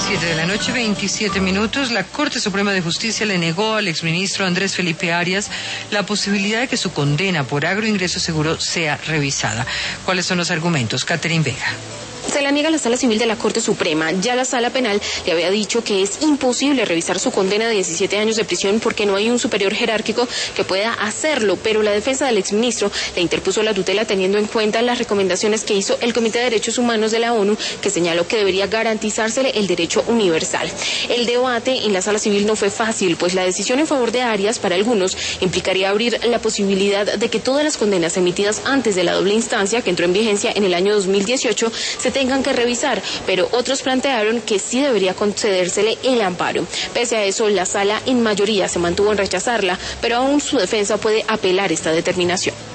7 de la noche, 27 minutos. La Corte Suprema de Justicia le negó al exministro Andrés Felipe Arias la posibilidad de que su condena por agroingreso seguro sea revisada. ¿Cuáles son los argumentos? Catherine Vega. Se la niega la Sala Civil de la Corte Suprema. Ya la Sala Penal le había dicho que es imposible revisar su condena de 17 años de prisión porque no hay un superior jerárquico que pueda hacerlo, pero la defensa del exministro le interpuso la tutela teniendo en cuenta las recomendaciones que hizo el Comité de Derechos Humanos de la ONU, que señaló que debería garantizársele el derecho universal. El debate en la Sala Civil no fue fácil, pues la decisión en favor de Arias, para algunos, implicaría abrir la posibilidad de que todas las condenas emitidas antes de la doble instancia, que entró en vigencia en el año 2018, se tengan que revisar, pero otros plantearon que sí debería concedérsele el amparo. Pese a eso, la sala en mayoría se mantuvo en rechazarla, pero aún su defensa puede apelar esta determinación.